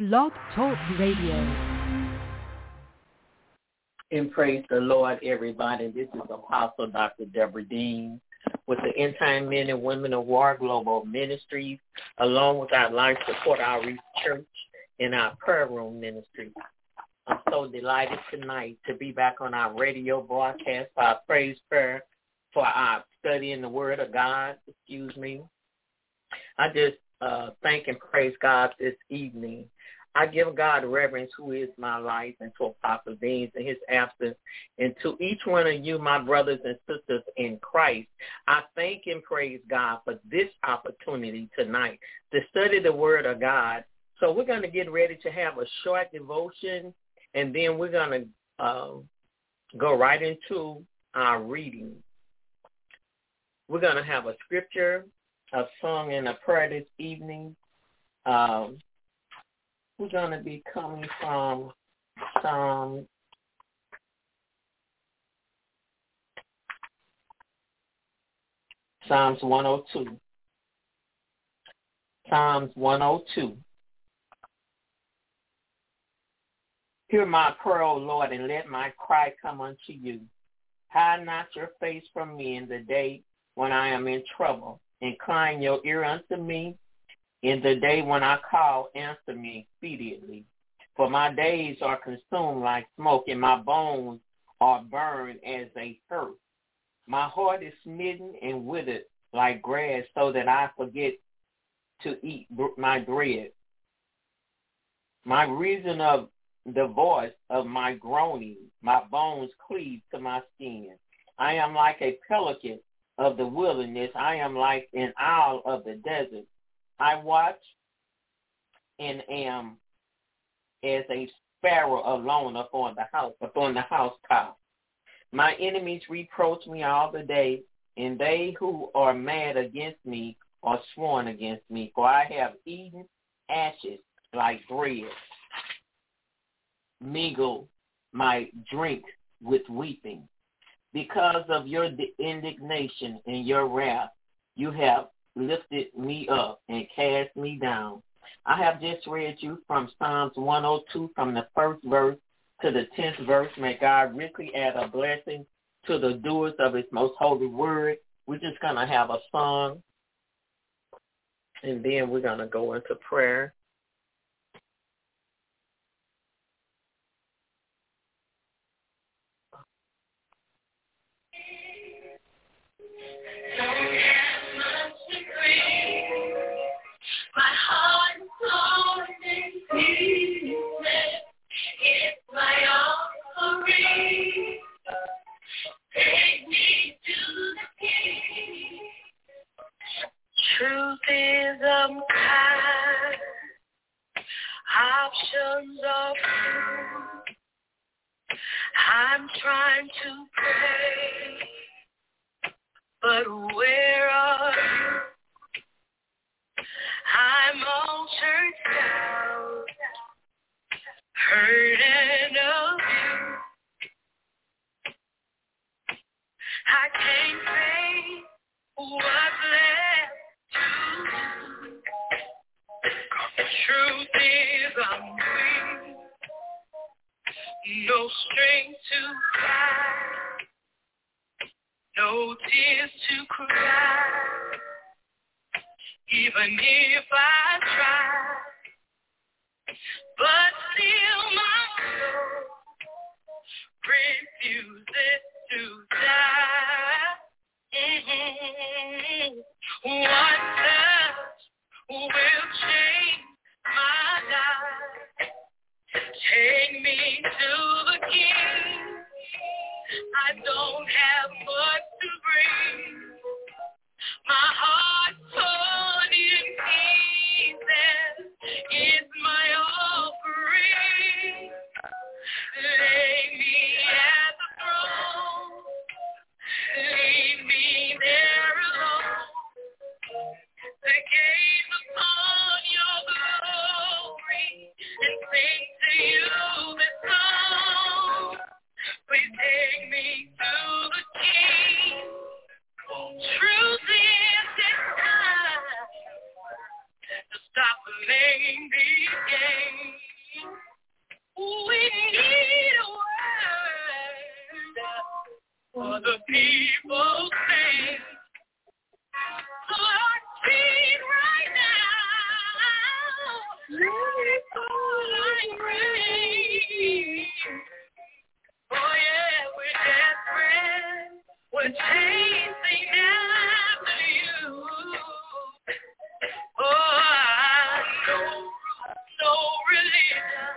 Blog Talk Radio. And praise the Lord, everybody. This is Apostle Dr. Deborah Dean with the End Time Men and Women of War Global Ministries, along with our Life Support Outreach Church and our Prayer Room Ministry. I'm so delighted tonight to be back on our radio broadcast for our praise prayer for our study in the Word of God. I just thank and praise God this evening. I give God reverence, who is my life, and to Apostle Dean in his absence, and to each one of you, my brothers and sisters in Christ. I thank and praise God for this opportunity tonight to study the Word of God. So we're going to get ready to have a short devotion, and then we're going to go right into our reading. We're going to have a scripture, a song, and a prayer this evening. We're going to be coming from Psalms 102. Psalms 102. Hear my prayer, O Lord, and let my cry come unto you. Hide not your face from me in the day when I am in trouble. Incline your ear unto me. In the day when I call, answer me speedily. For my days are consumed like smoke, and my bones are burned as a hearth. My heart is smitten and withered like grass, so that I forget to eat my bread. My reason of the voice of my groaning, my bones cleave to my skin. I am like a pelican of the wilderness. I am like an owl of the desert. I watch and am as a sparrow alone upon the housetop. My enemies reproach me all the day, and they who are mad against me are sworn against me. For I have eaten ashes like bread, mingle my drink with weeping. Because of your indignation and your wrath, you have lifted me up and cast me down. I have just read you from Psalms 102 from the first verse to the 10th verse. May God richly add a blessing to the doers of his most holy word. We're just going to have a song, and then we're going to go into prayer. My heart is torn in pieces. It's my offering. Take me to the King. Truth is unkind. Options are few. I'm trying to pray, but where are you? I'm all churched out, hurting of you. I can't say what's left to do. Truth is I'm weak, no strength to cry, no tears to cry. Even if I try, but still my soul refuses to die. One touch will change my life. Take me to the King. I don't have much to bring. My heart torn in pieces is my offering. Lay me at the throne. Leave me there alone. To gaze upon your glory and sing to you this song. Please take me to the King. Truth is it's time to stop playing these games. fall like rain. Oh yeah, we're desperate. We're chasing after you. Oh, I know no religion.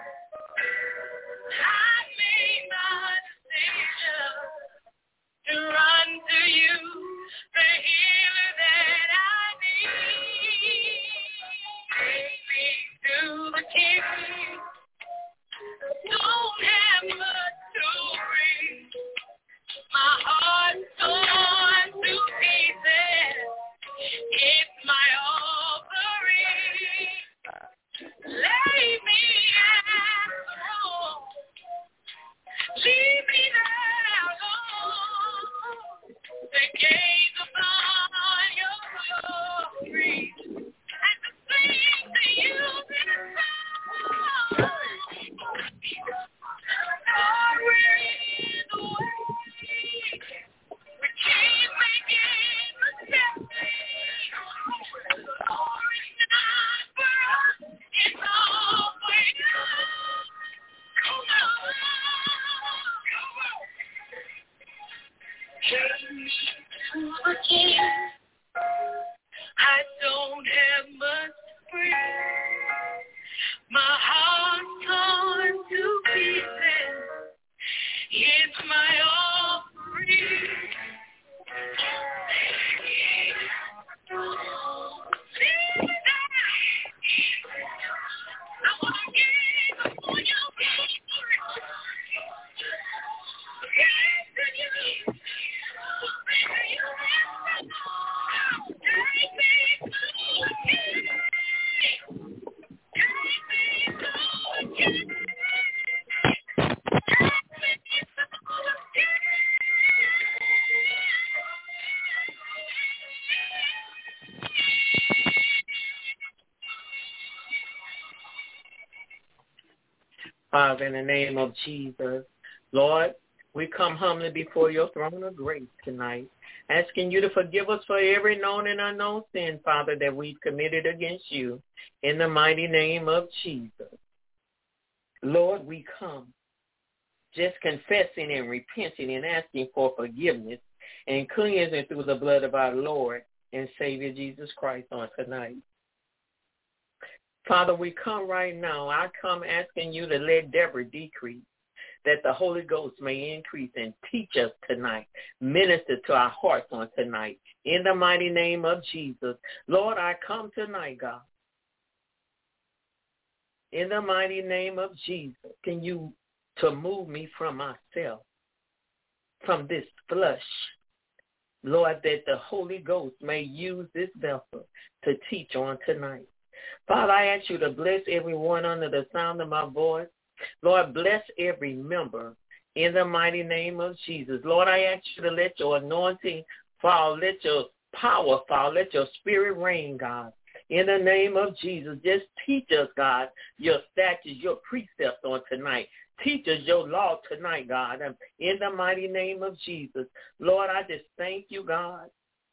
I made my decision to run to you, the healer that I need. Take me to the King. Don't have much to bring. My heart's torn to pieces. It's my offering. Lay me at the throne. Leave me there alone. To gaze upon your glory and to sing to you this song. Lord, we're in the way. We keep making mistakes. Lord, it's not for us. It's all for you. Come on. Take me to the King. I don't have much to bring. My heart's torn to pieces. It's my offering. I want to give before your glory. Yes, to you. Take me to the King. Take me to the King. Father, in the name of Jesus, Lord, we come humbly before your throne of grace tonight, asking you to forgive us for every known and unknown sin, Father, that we've committed against you, in the mighty name of Jesus. Lord, we come just confessing and repenting and asking for forgiveness and cleansing through the blood of our Lord and Savior Jesus Christ on tonight. Father, we come right now. I come asking you to let Deborah decrease, that the Holy Ghost may increase and teach us tonight, minister to our hearts on tonight. In the mighty name of Jesus. Lord, I come tonight, God. In the mighty name of Jesus, can you to move me from myself, from this flesh, Lord, that the Holy Ghost may use this vessel to teach on tonight. Father, I ask you to bless everyone under the sound of my voice. Lord, bless every member in the mighty name of Jesus. Lord, I ask you to let your anointing fall, let your power fall, let your spirit reign, God. In the name of Jesus, just teach us, God, your statutes, your precepts on tonight. Teach us your law tonight, God, in the mighty name of Jesus. Lord, I just thank you, God.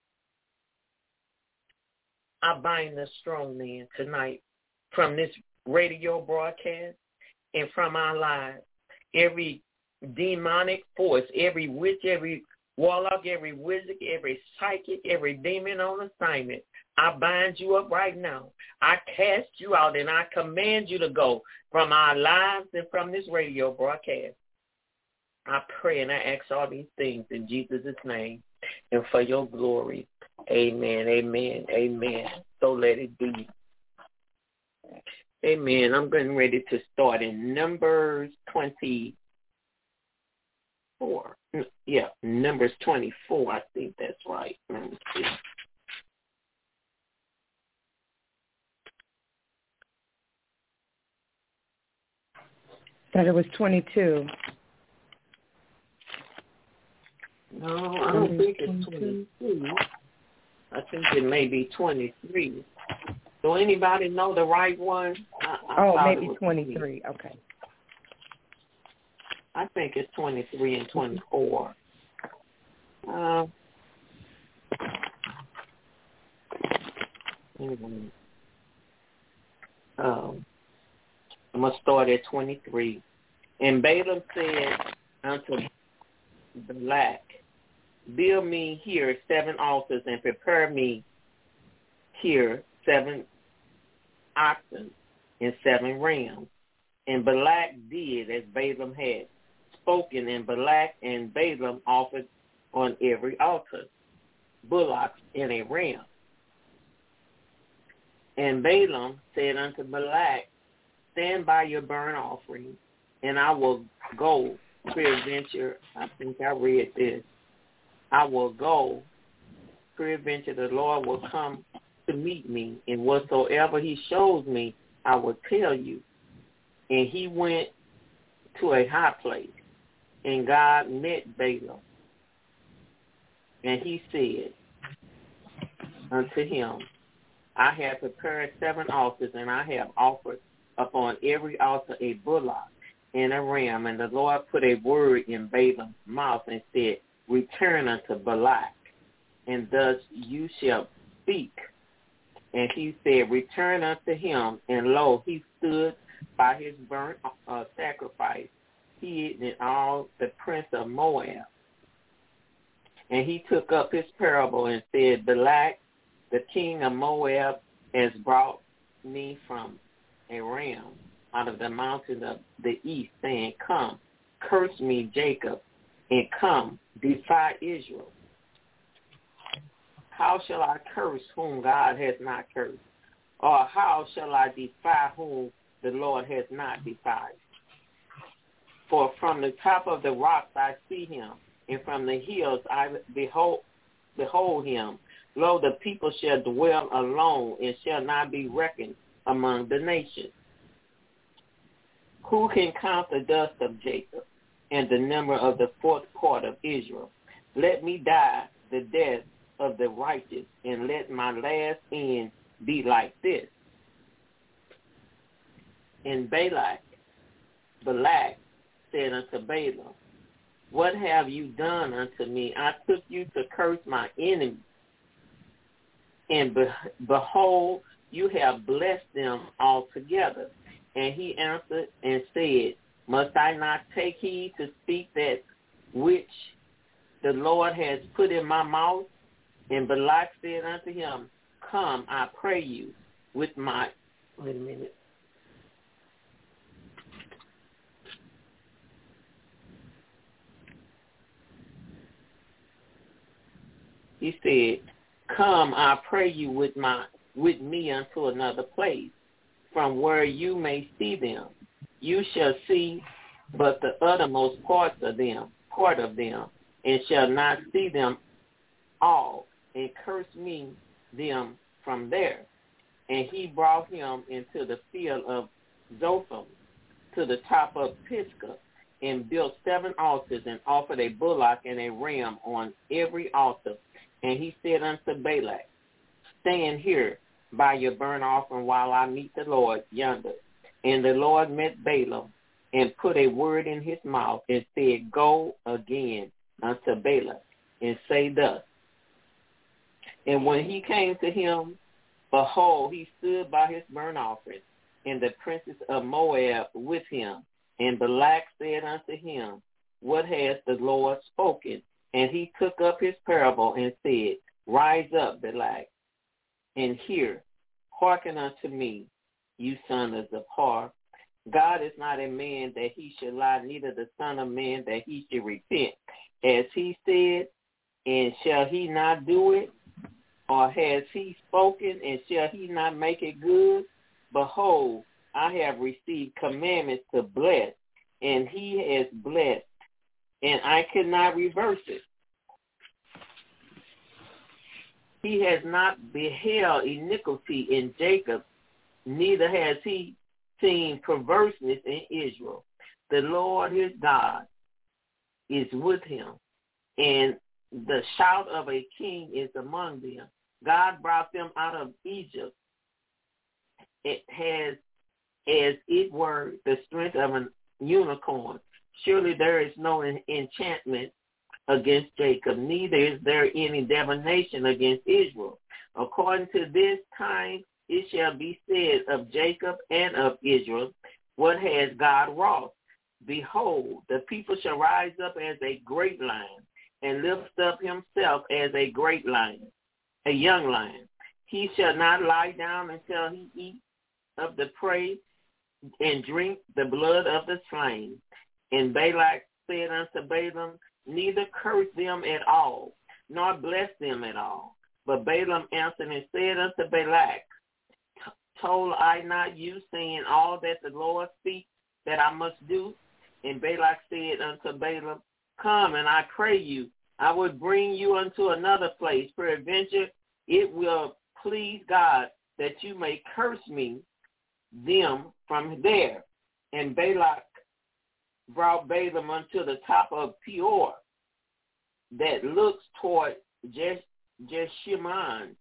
I bind the strong man tonight from this radio broadcast and from our lives. Every demonic force, every witch, every warlock, every wizard, every psychic, every demon on assignment, I bind you up right now. I cast you out and I command you to go from our lives and from this radio broadcast. I pray and I ask all these things in Jesus' name and for your glory. Amen, amen, amen. So let it be. Amen. I'm getting ready to start in Numbers 24. Yeah, Numbers 24. I think that's right. Let me see. Thought it was 22. No, I don't think it's 22. I think it may be 23. Do anybody know the right one? Maybe 23. Okay. I think it's 23 and 24. going to start at 23. And Balaam said unto Balak, build me here 7 altars and prepare me here 7 oxen and 7 rams. And Balak did as Balaam had spoken, and Balak and Balaam offered on every altar bullocks and a ram. And Balaam said unto Balak, stand by your burnt offering, and I will go peradventure. I think I read this. I will go peradventure the Lord will come to meet me, and whatsoever he shows me, I will tell you. And he went to a high place, and God met Balaam. And he said unto him, I have prepared 7 altars, and I have offered upon every altar a bullock and a ram. And the Lord put a word in Balaam's mouth and said, return unto Balak, and thus you shall speak. And he said, return unto him. And lo, he stood by his burnt sacrifice, he and all the prince of Moab. And he took up his parable and said, Balak, the king of Moab, has brought me from a ram out of the mountains of the east, saying, come, curse me, Jacob, and come, defy Israel. How shall I curse whom God has not cursed? Or how shall I defy whom the Lord has not defied? For from the top of the rocks I see him, and from the hills I behold him. Lo, the people shall dwell alone, and shall not be reckoned among the nations. Who can count the dust of Jacob, and the number of the 4th part of Israel? Let me die the death of the righteous, and let my last end be like this. And Balak said unto Balaam, what have you done unto me? I took you to curse my enemy, and behold, you have blessed them altogether. And he answered and said, must I not take heed to speak that which the Lord has put in my mouth? And Balak said unto him, come, I pray you, with my, wait a minute. He said, come, I pray you with me unto another place, from where you may see them. You shall see but the uttermost part of them, and shall not see them all, and curse me them from there. And he brought him into the field of Zophim, to the top of Pisgah, and built 7 altars, and offered a bullock and a ram on every altar. And he said unto Balak, stand here by your burnt offering while I meet the Lord yonder. And the Lord met Balaam, and put a word in his mouth, and said, go again unto Balak, and say thus. And when he came to him, behold, he stood by his burnt offering, and the princes of Moab with him. And Balak said unto him, what has the Lord spoken? And he took up his parable and said, rise up, Balak, and hear, hearken unto me, you sons of Har. God is not a man that he should lie, neither the son of man that he should repent. As he said, and shall he not do it? Or has he spoken, and shall he not make it good? Behold, I have received commandments to bless, and he has blessed, and I cannot reverse it. He has not beheld iniquity in Jacob, neither has he seen perverseness in Israel. The Lord his God is with him, and the shout of a king is among them. God brought them out of Egypt. It has, as it were, the strength of an unicorn. Surely there is no enchantment against Jacob, neither is there any divination against Israel. According to this time it shall be said of Jacob and of Israel, what has God wrought? Behold, the people shall rise up as a great lion, and lift up himself as a great lion, a young lion. He shall not lie down until he eat of the prey and drink the blood of the slain. And Balak said unto Balaam, neither curse them at all, nor bless them at all. But Balaam answered and said unto Balak, told I not you, saying all that the Lord speaks that I must do? And Balak said unto Balaam, come, and I pray you, I will bring you unto another place. Peradventure it will please God that you may curse me them from there. And Balak brought Balaam unto the top of Peor, that looks toward Jeshimon.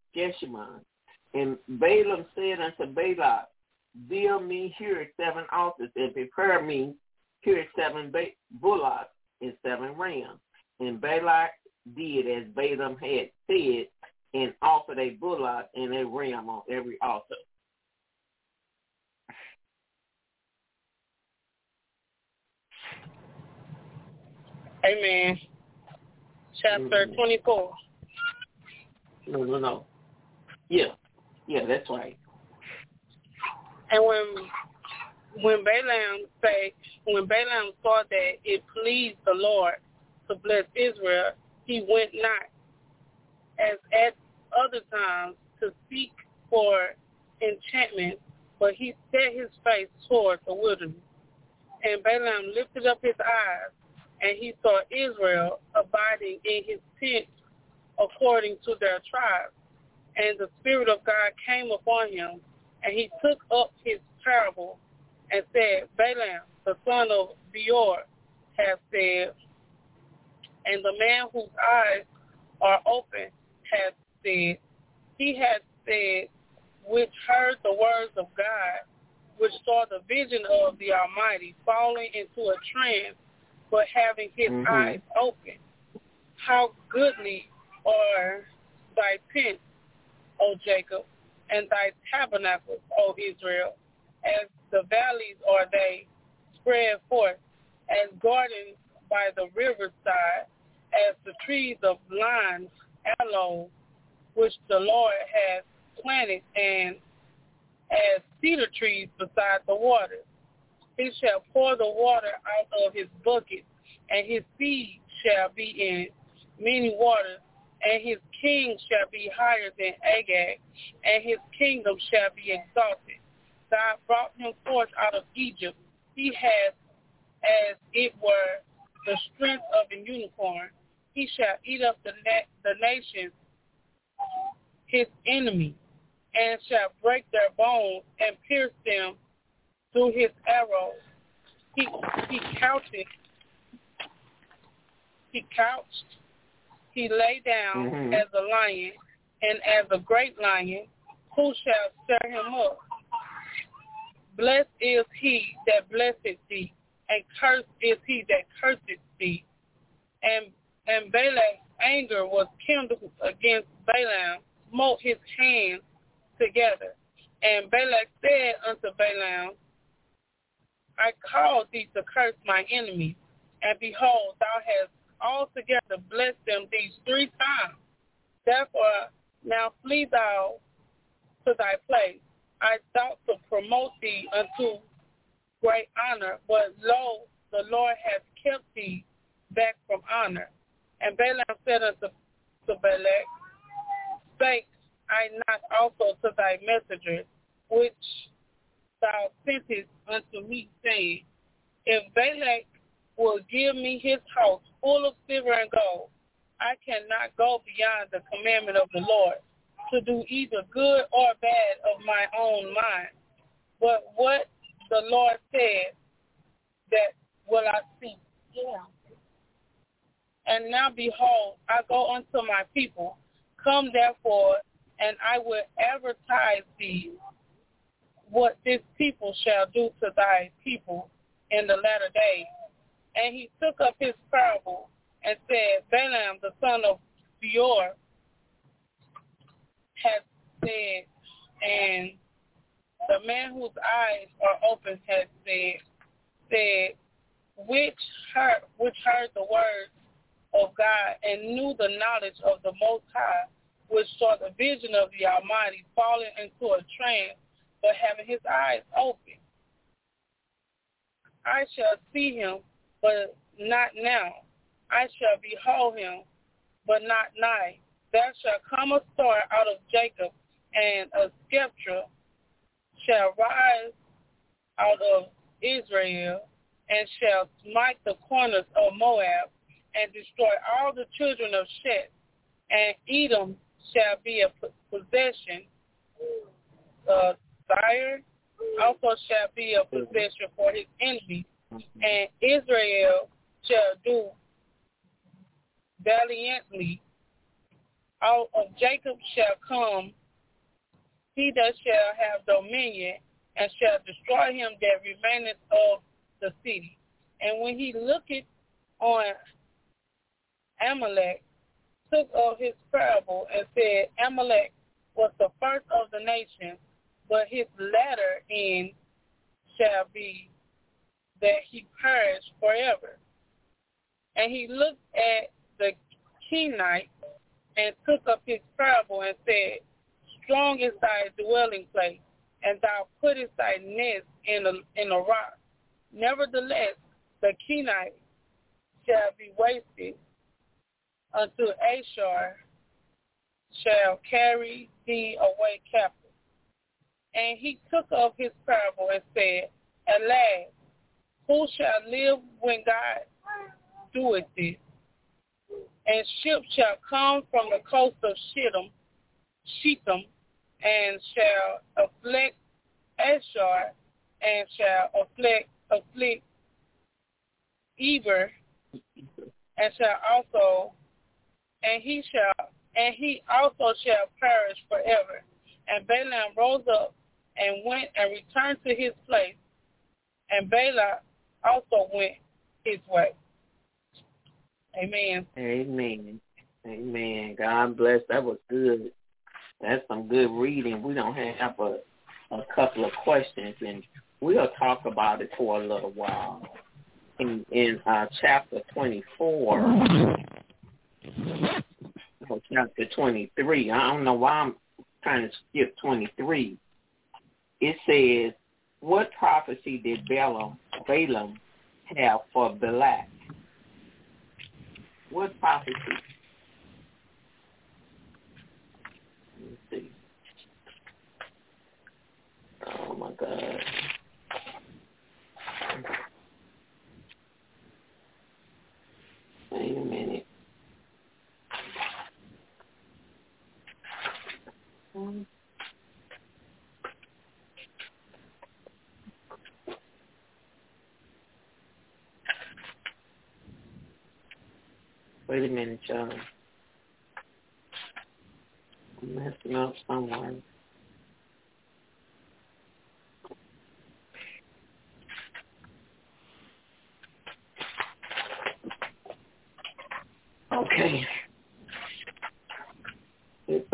And Balaam said unto Balak, build me here 7 altars, and prepare me here 7 bullocks and 7 rams. And Balak did as Balaam had said, and offered a bullock and a ram on every altar. Amen. Chapter 24. No. Yeah, that's right. And when Balaam saw that it pleased the Lord to bless Israel, he went not, as at other times, to seek for enchantment, but he set his face toward the wilderness. And Balaam lifted up his eyes, and he saw Israel abiding in his tent according to their tribes. And the Spirit of God came upon him, and he took up his parable and said, Balaam, the son of Beor, has said, and the man whose eyes are open has said, he has said, which heard the words of God, which saw the vision of the Almighty, falling into a trance, but having his eyes open. How goodly are thy tents, O Jacob, and thy tabernacles, O Israel, as the valleys are they spread forth, as gardens by the riverside, as the trees of lime, aloes, which the Lord has planted, and as cedar trees beside the waters. He shall pour the water out of his bucket, and his seed shall be in many waters, and his king shall be higher than Agag, and his kingdom shall be exalted. God brought him forth out of Egypt. He has, as it were, the strength of a unicorn. He shall eat up the nations, his enemies, and shall break their bones and pierce them through his arrows. He couched, he lay down as a lion, and as a great lion, who shall stir him up? Blessed is he that blesseth thee, and cursed is he that curseth thee. And Balak's anger was kindled against Balaam, smote his hands together. And Balak said unto Balaam, I called thee to curse my enemies, and behold, thou hast altogether blessed them these 3 times. Therefore now flee thou to thy place. I thought to promote thee unto great honor, but lo, the Lord hath kept thee back from honor. And Balaam said unto Balak, spake I not also to thy messengers, which thou sentest unto me, saying, if Balak will give me his house full of silver and gold, I cannot go beyond the commandment of the Lord, to do either good or bad of my own mind. But what the Lord said, that will I speak. Yeah. And now behold, I go unto my people. Come therefore, and I will advertise thee what this people shall do to thy people in the latter days. And he took up his parable and said, Balaam, the son of Beor, has said, and The man whose eyes are open has said, which heard the words of God and knew the knowledge of the Most High, which saw the vision of the Almighty, falling into a trance, but having his eyes open. I shall see him, but not now. I shall behold him, but not nigh. There shall come a star out of Jacob, and a scepter shall rise out of Israel, and shall smite the corners of Moab, and destroy all the children of Shet, and Edom shall be a possession. Tyre also shall be a possession for his enemies, and Israel shall do valiantly. Out of Jacob shall come he that shall have dominion, and shall destroy him that remaineth of the city. And when he looketh on Amalek, took of his parable, and said, Amalek was the first of the nations, but his latter end shall be that he perish forever. And he looked at the Kenite, and took up his parable, and said, strong is thy dwelling place, and thou puttest thy nest in a rock. Nevertheless, the Kenite shall be wasted until Ashur shall carry thee away captive. And he took up his parable and said, alas, who shall live when God doeth this? And ships shall come from the coast of Shittim, and shall afflict Ashur, and shall afflict Eber, and he also shall perish forever. And Balaam rose up and went and returned to his place, and Balak also went his way. Amen. Amen. Amen. God bless. That was good. That's some good reading. We don't have a couple of questions, and we'll talk about it for a little while. In chapter 24, or chapter 23, I don't know why I'm trying to skip 23. It says, what prophecy did Balaam have for Balak? What prophecy? Let me see. Oh, my God. Wait a minute. Wait a minute, y'all. I'm messing up somewhere. Okay. It's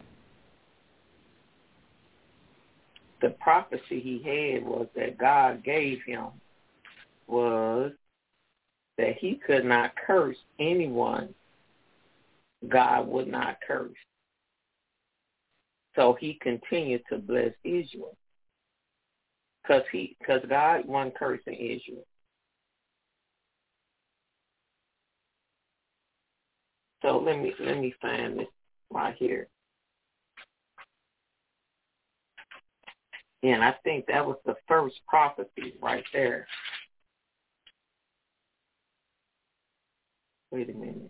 the prophecy he had was that God gave him was that he could not curse anyone God would not curse. So he continued to bless Israel because God wasn't cursing Israel. So let me find this right here. And I think that was the first prophecy right there. Wait a minute.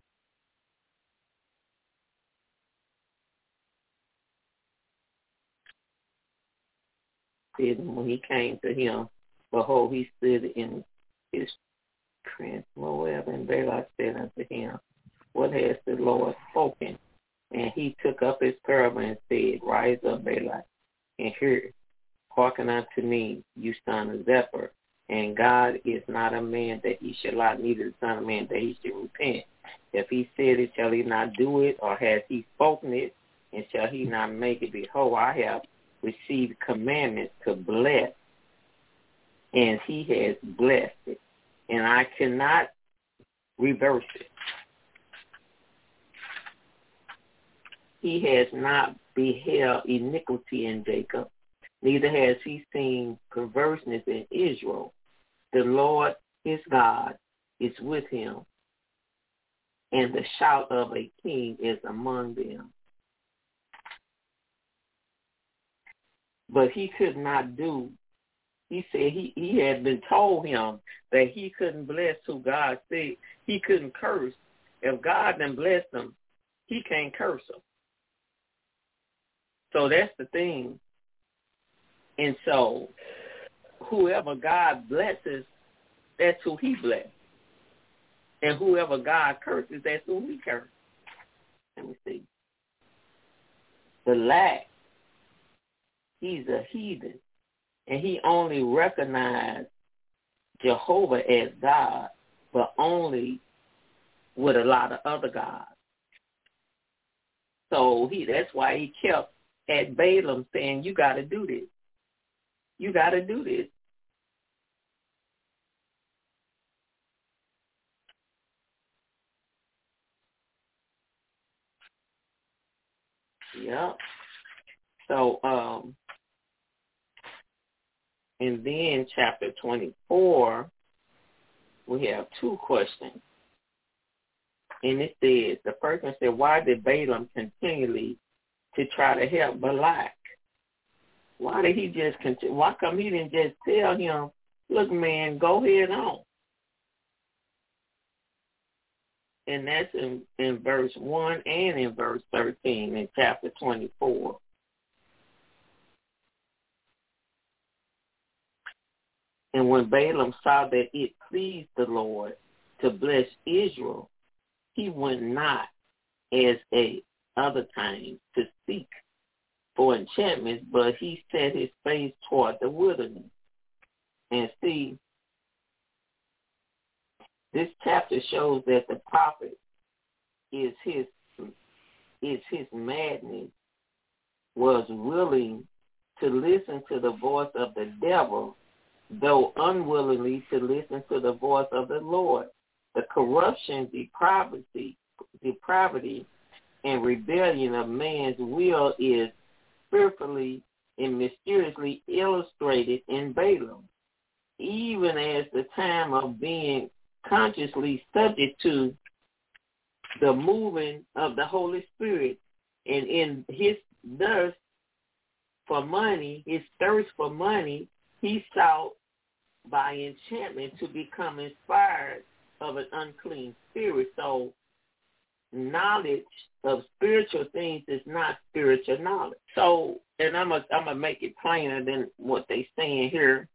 When he came to him, behold, he stood in his strength, Moab, and Balak said unto him, what has the Lord spoken? And he took up his parable and said, rise up, Balak, and hear, hearken unto me, you son of Zephyr. And God is not a man that he should lie, neither the son of man that he should repent. If he said it, shall he not do it? Or has he spoken it, and shall he not make it? Behold, I have received commandments to bless, and he has blessed it. And I cannot reverse it. He has not beheld iniquity in Jacob, neither has he seen perverseness in Israel. The Lord his God is with him, and the shout of a king is among them. But he could not do. He said he had been told him that he couldn't bless who God said. He couldn't curse. If God done blessed him, he can't curse him. So that's the thing. And so whoever God blesses, that's who he blesses. And whoever God curses, that's who he curses. Let me see. Balak, he's a heathen. And he only recognized Jehovah as God, but only with a lot of other gods. So that's why he kept at Balaam saying, you got to do this. You got to do this. Yeah. So, and then chapter 24, we have two questions. And it says, the first one said, why did Balaam continually to try to help Balak? Why did he just continue? Why come he didn't just tell him, look, man, go head on? And that's in verse 1 and in verse 13 in chapter 24. And when Balaam saw that it pleased the Lord to bless Israel, he went not as other times to seek for enchantments, but he set his face toward the wilderness. And see, this chapter shows that the prophet is his madness, was willing to listen to the voice of the devil, though unwillingly to listen to the voice of the Lord. The corruption, depravity, and rebellion of man's will is fearfully and mysteriously illustrated in Balaam, even as the time of being consciously subject to the moving of the Holy Spirit, and in his thirst for money, he sought by enchantment to become inspired of an unclean spirit. So knowledge of spiritual things is not spiritual knowledge. So, and I'm gonna make it plainer than what they saying here.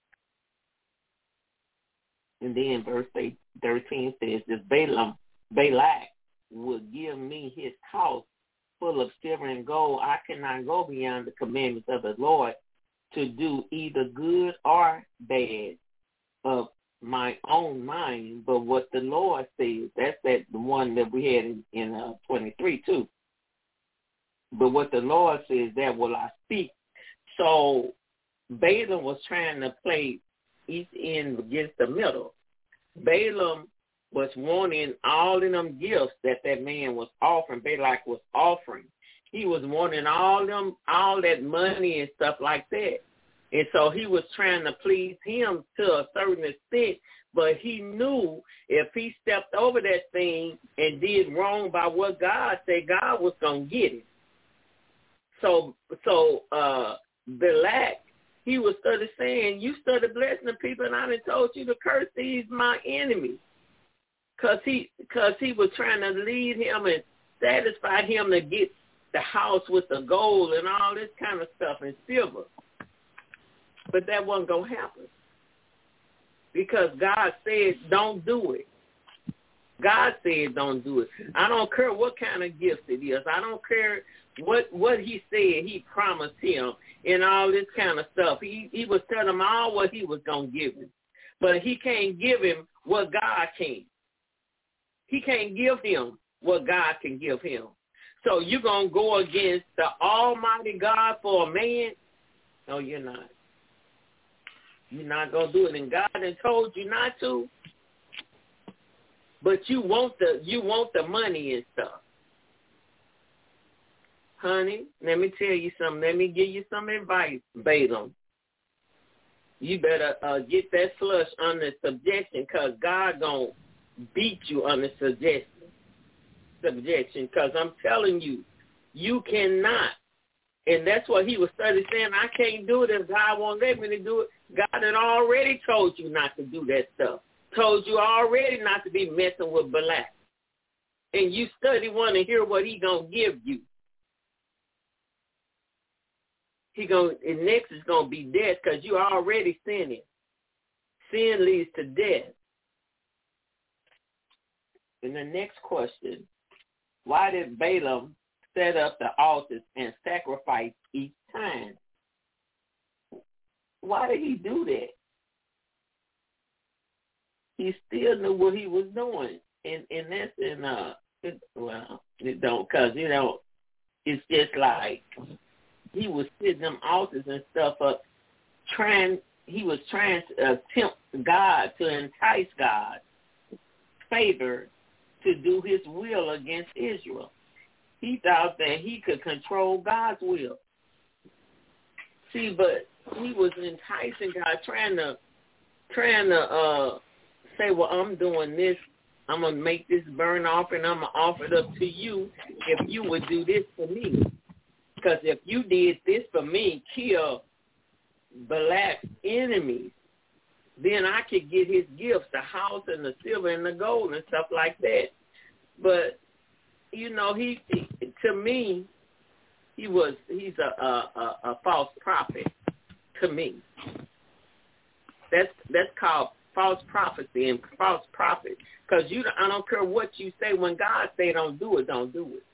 And then verse 13 says, if Balak would give me his house full of silver and gold, I cannot go beyond the commandments of the Lord to do either good or bad of my own mind, but what the Lord says. That's the one that we had in 23 too. But what the Lord says, that will I speak. So Balaam was trying to play each end against the middle. Balaam was wanting all of them gifts that man was offering, Balak was offering. He was wanting all that money and stuff like that. And so he was trying to please him to a certain extent, but he knew if he stepped over that thing and did wrong by what God said, God was going to get it. So Balak, he was started saying, you started blessing the people, and I done told you to curse these my enemies. Because he was trying to lead him and satisfy him to get the house with the gold and all this kind of stuff and silver. But that wasn't going to happen. Because God said, don't do it. God said, don't do it. I don't care what kind of gift it is. I don't care what he said he promised him and all this kind of stuff. He was telling him all what he was going to give him. But he can't give him what God can. He can't give him what God can give him. So you're going to go against the Almighty God for a man? No, you're not. You're not going to do it. And God has told you not to. But you want the money and stuff. Honey, let me tell you something. Let me give you some advice, Balaam. You better get that flesh under subjection, because God going to beat you under subjection, because I'm telling you, you cannot. And that's what he was studying, saying, I can't do it if God won't let me to do it. God had already told you not to do that stuff. Told you already not to be messing with Balak. And you study want to hear what he going to give you. And next is going to be death, because you already sinning. Sin leads to death. And the next question, why did Balaam set up the altars and sacrifice each time? Why did he do that? He still knew what he was doing. And that's it don't, because, it's just like he was setting them altars and stuff up, he was trying to tempt God, to entice God's favor to do his will against Israel. He thought that he could control God's will. See, but he was enticing God, trying to say, well, I'm doing this. I'm going to make this burnt offering. I'm going to offer it up to you if you would do this for me. Because if you did this for me, kill Balak's enemies, then I could get his gifts, the house and the silver and the gold and stuff like that. But, he to me, he's a false prophet to me. That's called false prophecy and false prophet. Because I don't care what you say. When God say don't do it, don't do it.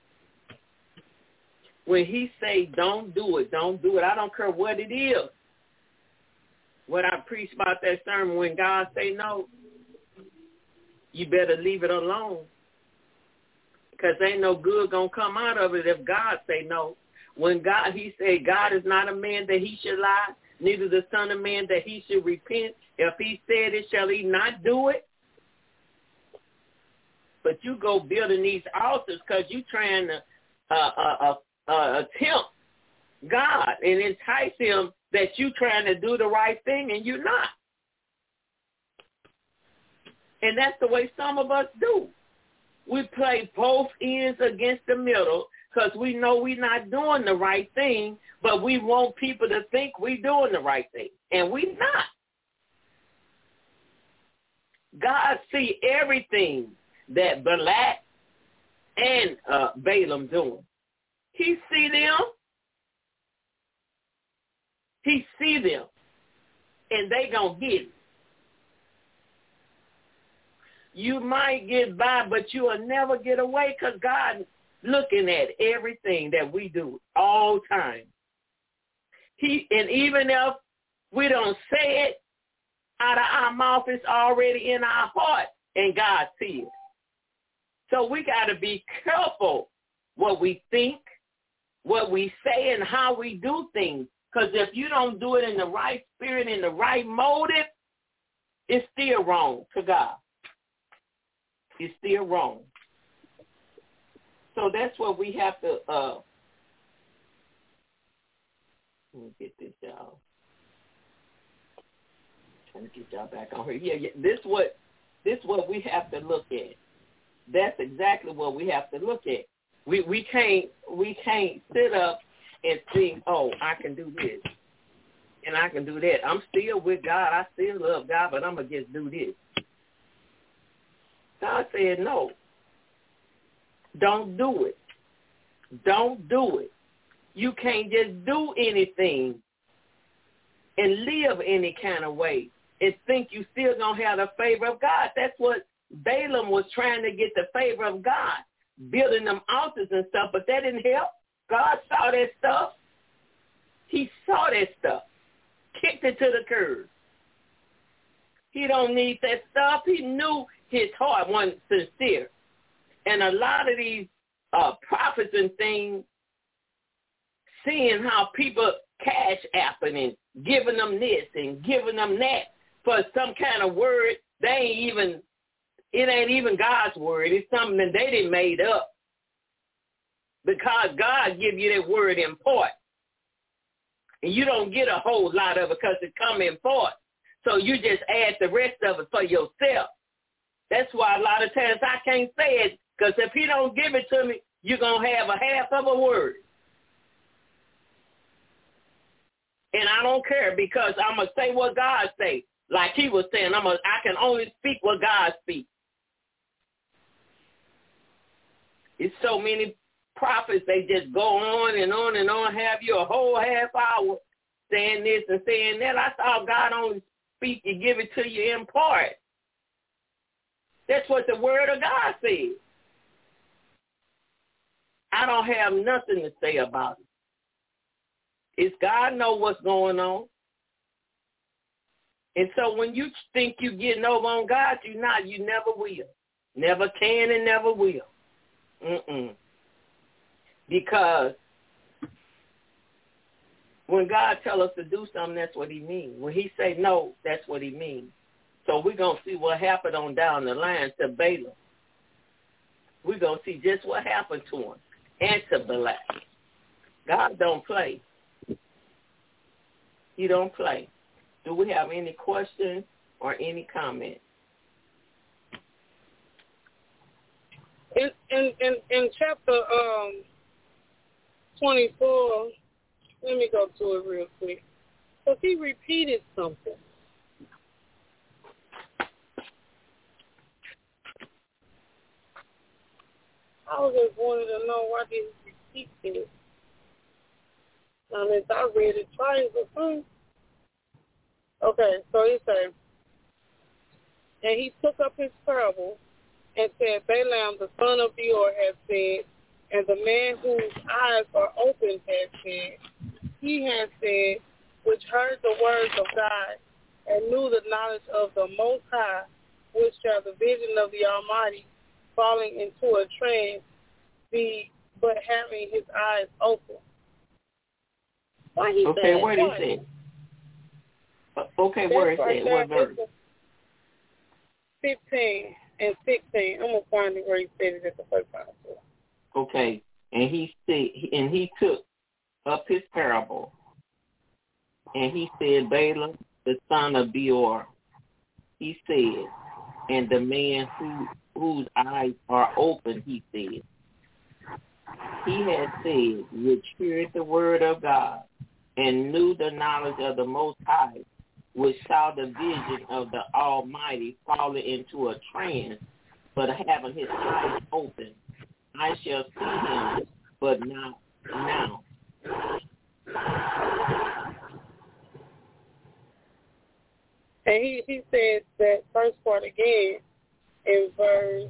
When he say don't do it, don't do it. I don't care what it is. What I preach about that sermon, when God say no, you better leave it alone. Because ain't no good going to come out of it if God say no. When he said God is not a man that he should lie, neither the son of man that he should repent. If he said it, shall he not do it? But you go building these altars because you trying to tempt God and entice him that you trying to do the right thing and you're not. And that's the way some of us do. We play both ends against the middle because we know we're not doing the right thing, but we want people to think we're doing the right thing, and we're not. God see everything that Balak and Balaam doing. He see them. He see them, and they gonna get it. You might get by, but you will never get away because God looking at everything that we do all time. And even if we don't say it out of our mouth, it's already in our heart, and God sees it. So we got to be careful what we think, what we say, and how we do things. Because if you don't do it in the right spirit, in the right motive, it's still wrong to God. It's still wrong. So that's what we have to, let me get this, y'all. Trying to get y'all back on here. Yeah. This what we have to look at. That's exactly what we have to look at. We can't sit up and think, oh, I can do this and I can do that. I'm still with God. I still love God, but I'm going to just do this. God said no. Don't do it. Don't do it. You can't just do anything and live any kind of way and think you still going to have the favor of God. That's what Balaam was trying to get, the favor of God, building them altars and stuff, but that didn't help. God saw that stuff. He saw that stuff, kicked it to the curb. He don't need that stuff. He knew his heart wasn't sincere. And a lot of these prophets and things, seeing how people cash apping and giving them this and giving them that for some kind of word. It ain't even God's word. It's something that they done made up, because God give you that word in part. And you don't get a whole lot of it because it come in part. So you just add the rest of it for yourself. That's why a lot of times I can't say it, because if he don't give it to me, you're going to have a half of a word. And I don't care, because I'm going to say what God say. Like he was saying, I can only speak what God speaks. It's so many prophets, they just go on and on and on, have you a whole half hour saying this and saying that. I thought God only speak and give it to you in part. That's what the word of God says. I don't have nothing to say about it. It's God know what's going on. And so when you think you're getting over on God, you're not. You never will. Never can and never will. Because when God tells us to do something, that's what he means. When he say no, that's what he means. So we're going to see what happened on down the line to Balaam. We're going to see just what happened to him and to Balak. God don't play. He don't play. Do we have any questions or any comments? In chapter 24, let me go to it real quick. Because he repeated something. I was just wanted to know why did he repeat this. Unless I read it twice or something. Okay, so he said, and he took up his parable and said, Balaam, the son of Beor, has said, and the man whose eyes are open has said, he has said, which heard the words of God and knew the knowledge of the Most High, which shall the vision of the Almighty falling into a trance be but having his eyes open. Why he okay, said what did he say? Okay, where is it? What verse? 15 and 16. I'm gonna find it where he said it at the first time. Okay, and he took up his parable, and he said, Balaam, the son of Beor, he said, and the man whose eyes are open, he said. He had said, which heard the word of God, and knew the knowledge of the Most High, which saw the vision of the Almighty falling into a trance, but having his eyes open. I shall see him, but not now. And he said that first part again in verse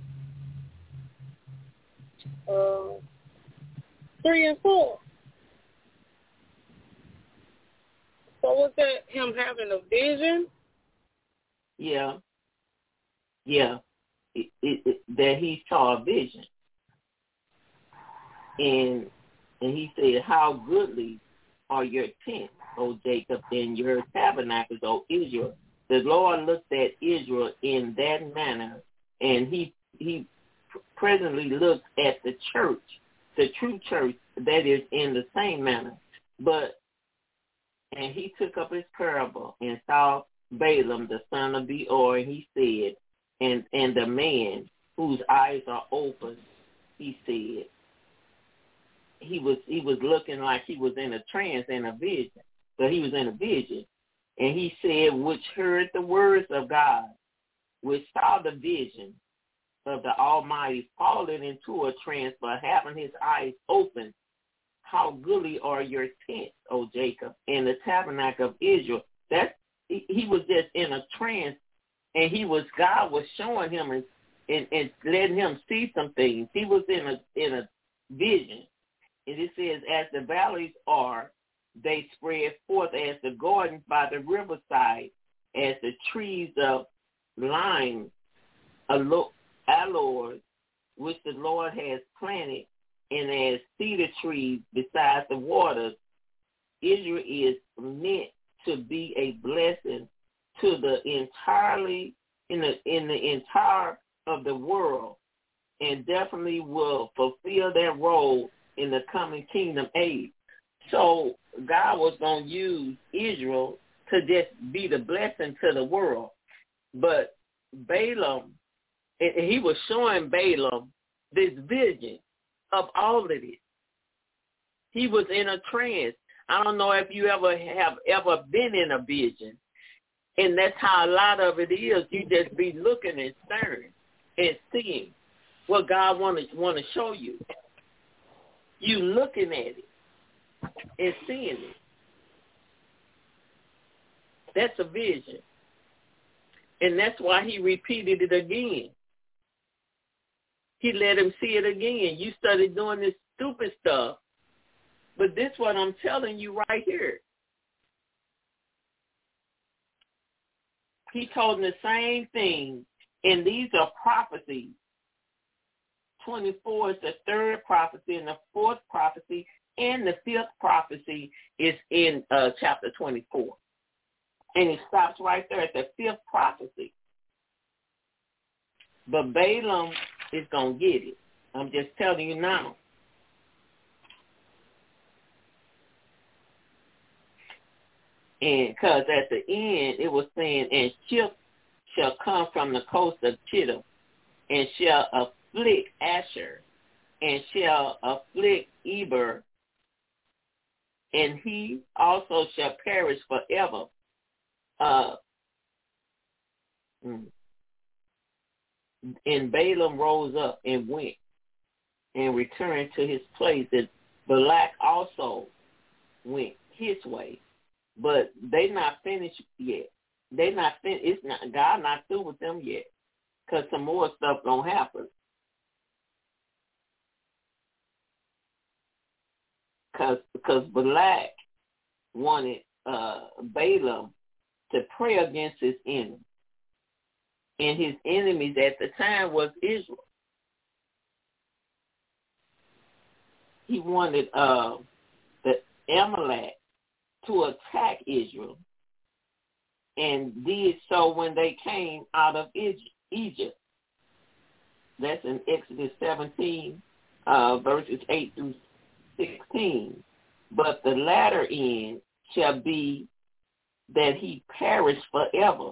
3 and 4. So was that him having a vision? Yeah. That he saw a vision. And he said, how goodly are your tents, O Jacob, and your tabernacles, O Israel. The Lord looked at Israel in that manner, and he presently looks at the church, the true church that is in the same manner. And he took up his parable and saw Balaam, the son of Beor, and he said, and the man whose eyes are open, he said. He was looking like he was in a trance and a vision, but he was in a vision. And he said, which heard the words of God, which saw the vision of the Almighty falling into a trance, but having his eyes open. How goodly are your tents, O Jacob, and the tabernacle of Israel. He was just in a trance, and God was showing him and letting him see some things. He was in a vision. And it says, as the valleys are, they spread forth as the gardens by the riverside, as the trees of lime, aloes, which the Lord has planted, and as cedar trees beside the waters, Israel is meant to be a blessing to the entirely in the entire of the world, and definitely will fulfill their role in the coming kingdom age. So God was going to use Israel to just be the blessing to the world. But Balaam, he was showing Balaam this vision of all of this. He was in a trance. I don't know if you have ever been in a vision. And that's how a lot of it is. You just be looking and staring and seeing what God want to show you. You looking at it and seeing it. That's a vision. And that's why he repeated it again. He let him see it again. You started doing this stupid stuff. But this is what I'm telling you right here. He told him the same thing. And these are prophecies. 24 is the third prophecy, and the fourth prophecy, and the fifth prophecy is in chapter 24. And it stops right there at the fifth prophecy. But Balaam is going to get it. I'm just telling you now. And because at the end it was saying, and Chip shall come from the coast of Chittim, and shall afflict Asher, and shall afflict Eber, and he also shall perish forever. And Balaam rose up and went and returned to his place. And Balak also went his way. But they not finished yet. They not finished. It's not, God not through with them yet, because some more stuff gonna happen. Because Balak wanted Balaam to pray against his enemy, and his enemies at the time was Israel. He wanted the Amalek to attack Israel, and did so when they came out of Egypt. That's in Exodus 17, verses 8 through 16. But the latter end shall be that he perish forever.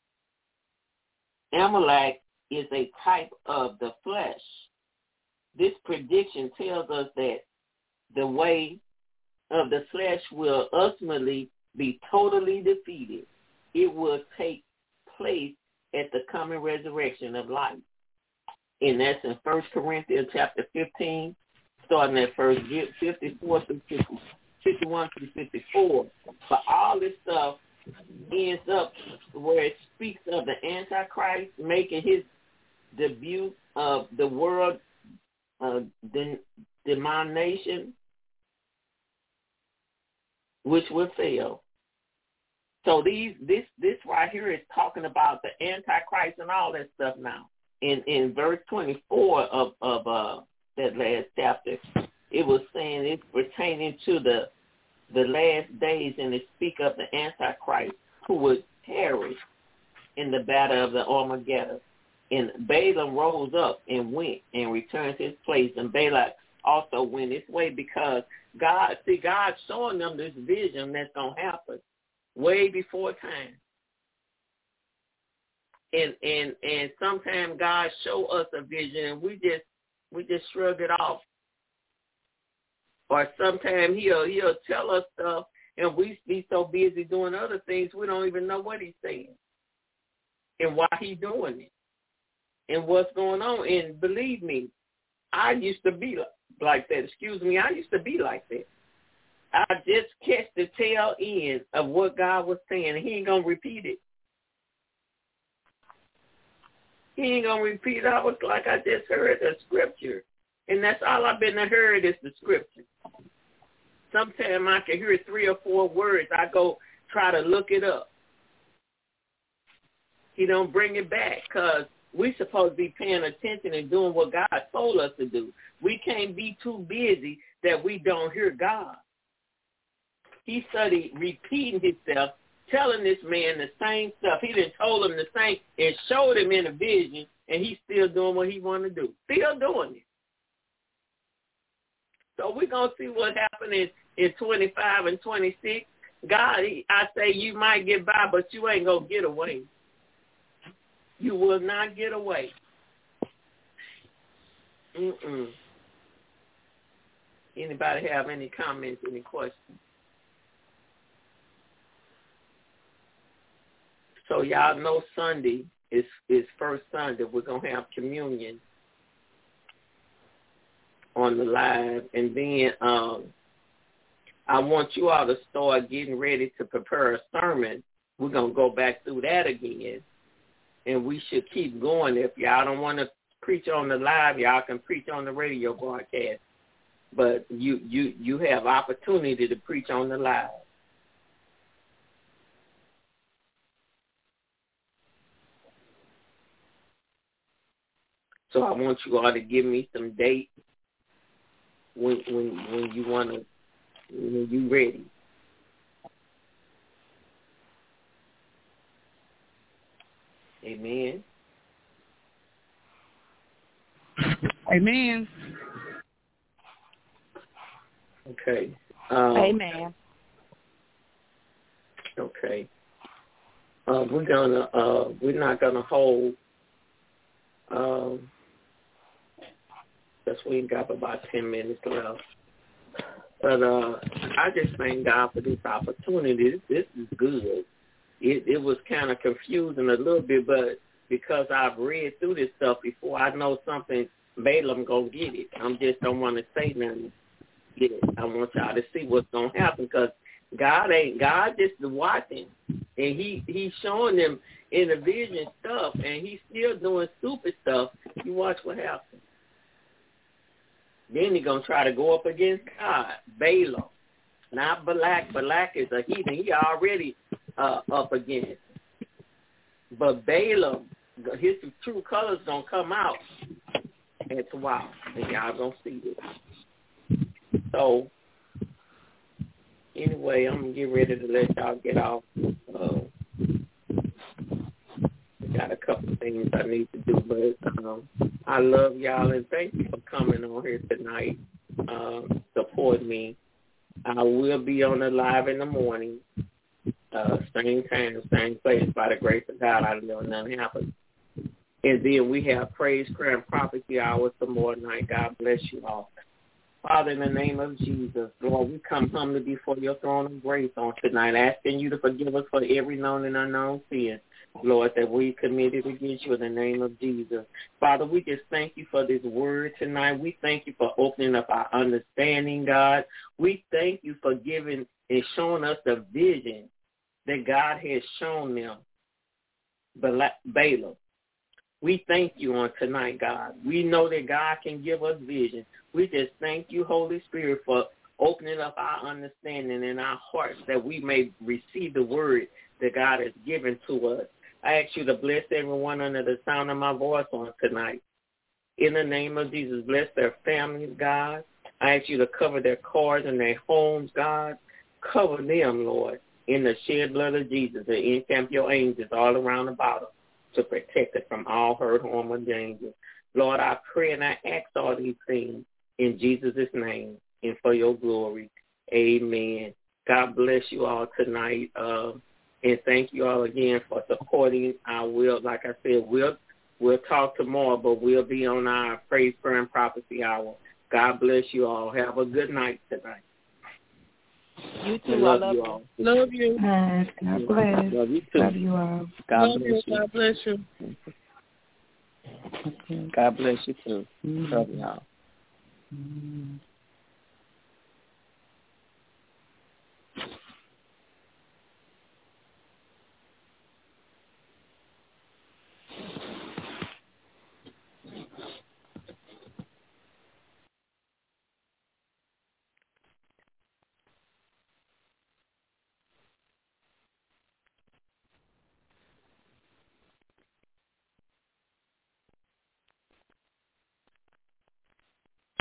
Amalek is a type of the flesh. This prediction tells us that the way of the flesh will ultimately be totally defeated. It will take place at the coming resurrection of life. And that's in 1 Corinthians chapter 15, starting at verse 54 through 51 through 54. But all this stuff ends up where it speaks of the Antichrist making his debut of the world domination, which will fail. So this right here is talking about the Antichrist and all that stuff now. In verse 24 of that last chapter, it was saying it's pertaining to the last days, and it speak of the Antichrist who would perish in the battle of the Armageddon. And Balaam rose up and went and returned to his place, and Balak also went his way, because God's showing them this vision that's going to happen way before time. And sometimes God show us a vision and we just shrug it off. Or sometimes he'll tell us stuff and we be so busy doing other things we don't even know what he's saying and why he's doing it and what's going on. And believe me, I used to be like that. I used to be like that. I just catch the tail end of what God was saying, and he ain't going to repeat it. He ain't going to repeat it. I was like, I just heard the scripture, and that's all I've been to heard is the scripture. Sometimes I can hear 3 or 4 words. I go try to look it up. He don't bring it back because We're supposed to be paying attention and doing what God told us to do. We can't be too busy that we don't hear God. He started repeating himself, telling this man the same stuff. He done told him the same and showed him in a vision, and he's still doing what he want to do. Still doing it. So we're going to see what happened in 25 and 26. God, I say you might get by, but you ain't going to get away. You will not get away. Anybody have any comments, any questions? So y'all know Sunday is first Sunday. We're going to have communion on the live. And then I want you all to start getting ready to prepare a sermon. We're going to go back through that again. And we should keep going. If y'all don't want to preach on the live, y'all can preach on the radio broadcast. But you have opportunity to preach on the live. So I want you all to give me some dates when you want to, when you ready. Amen. Amen. Okay. Amen. Okay. We're not gonna hold. That's we got about 10 minutes left. But I just thank God for this opportunity. This is good. It was kind of confusing a little bit, but because I've read through this stuff before, I know something. Balaam gonna get it. I just don't want to say nothing. Get it. I want y'all to see what's gonna happen, because God just watching, and he's showing them in the vision stuff, and he's still doing stupid stuff. You watch what happens. Then he's gonna try to go up against God. Balaam, not Balak. Balak is a heathen. He already up against. But Balaam, his true colors gonna come out. It's wild, and y'all gonna see this. So anyway, I'm gonna get ready to let y'all get off. Got a couple of things I need to do, but I love y'all, and thank you for coming on here tonight. Support me. I will be on the live in the morning, same time, same place. By the grace of God, I know nothing happens. And then we have Praise, Prayer, and Prophecy Hour tomorrow night. God bless you all. Father, in the name of Jesus, Lord, we come humbly before your throne of grace on tonight, asking you to forgive us for every known and unknown sin, Lord, that we committed against you in the name of Jesus. Father, we just thank you for this word tonight. We thank you for opening up our understanding, God. We thank you for giving and showing us the vision that God has shown them, Balaam. We thank you on tonight, God. We know that God can give us vision. We just thank you, Holy Spirit, for opening up our understanding in our hearts that we may receive the word that God has given to us. I ask you to bless everyone under the sound of my voice on tonight. In the name of Jesus, bless their families, God. I ask you to cover their cars and their homes, God. Cover them, Lord, in the shed blood of Jesus, and encamp your angels all around about them to protect it from all hurt, harm, or danger. Lord, I pray and I ask all these things in Jesus' name and for your glory. Amen. God bless you all tonight. And thank you all again for supporting. I will, like I said, we'll talk tomorrow, but we'll be on our Praise, Prayer, and Prophecy Hour. God bless you all. Have a good night tonight. You too. I love you all. Love you. God bless. Love you too. Love you all. God bless you. God bless you. God bless you too. Love y'all.